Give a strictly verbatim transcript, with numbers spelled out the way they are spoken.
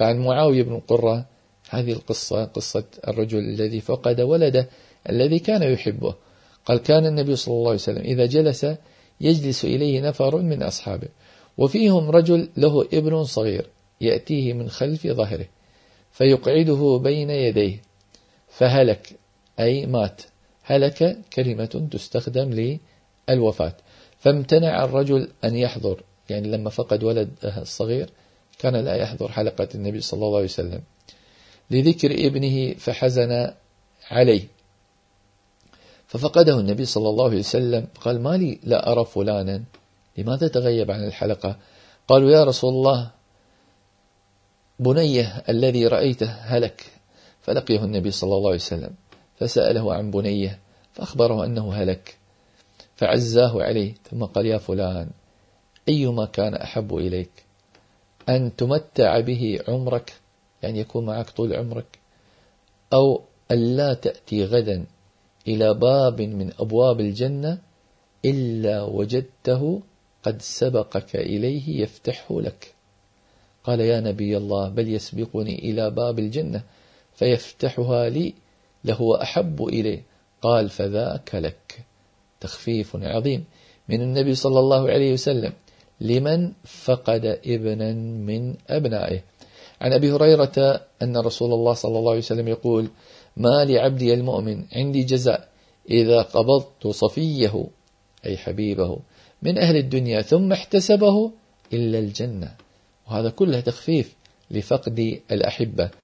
فعن معاوية بن قرة هذه القصة، قصة الرجل الذي فقد ولده الذي كان يحبه. قال كان النبي صلى الله عليه وسلم إذا جلس يجلس إليه نفر من أصحابه وفيهم رجل له ابن صغير يأتيه من خلف ظهره فيقعده بين يديه فهلك أي مات. هلك كلمة تستخدم للوفاة. فامتنع الرجل أن يحضر، يعني لما فقد ولده الصغير كان لا يحضر حلقة النبي صلى الله عليه وسلم لذكر ابنه فحزن عليه. ففقده النبي صلى الله عليه وسلم قال ما لي لا أرى فلانا، لماذا تغيب عن الحلقة؟ قالوا يا رسول الله بنيه الذي رأيته هلك. فلقيه النبي صلى الله عليه وسلم فسأله عن بنيه فأخبره أنه هلك فعزاه عليه، ثم قال يا فلان أيما كان أحب إليك أن تمتع به عمرك، يعني يكون معك طول عمرك، أو ألا تأتي غدا إلى باب من أبواب الجنة إلا وجدته قد سبقك إليه يفتحه لك؟ قال يا نبي الله بل يسبقني إلى باب الجنة فيفتحها لي لهو أحب إليه. قال فذاك لك. تخفيف عظيم من النبي صلى الله عليه وسلم لمن فقد ابنا من أبنائه. عن أبي هريرة أن رسول الله صلى الله عليه وسلم يقول ما لعبدي المؤمن عندي جزاء إذا قبضت صفيه أي حبيبه من أهل الدنيا ثم احتسبه إلا الجنة. وهذا كله تخفيف لفقد الأحبة.